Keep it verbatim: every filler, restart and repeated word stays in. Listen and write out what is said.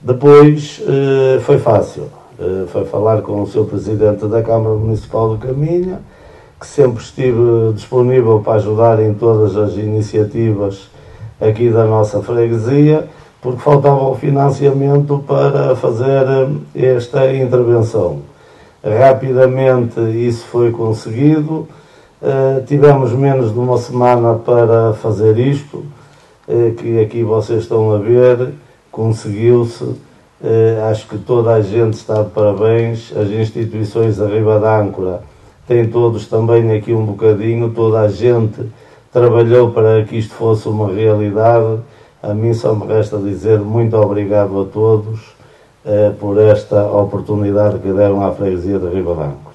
Depois foi fácil, foi falar com o seu Presidente da Câmara Municipal de Caminha, que sempre estive disponível para ajudar em todas as iniciativas aqui da nossa freguesia, porque faltava o financiamento para fazer esta intervenção. Rapidamente isso foi conseguido, uh, tivemos menos de uma semana para fazer isto, uh, que aqui vocês estão a ver, conseguiu-se, uh, acho que toda a gente está de parabéns, as instituições da Riba d'Âncora têm todos também aqui um bocadinho, toda a gente trabalhou para que isto fosse uma realidade. A mim só me resta dizer muito obrigado a todos uh, por esta oportunidade que deram à freguesia de Riba d'Âncora.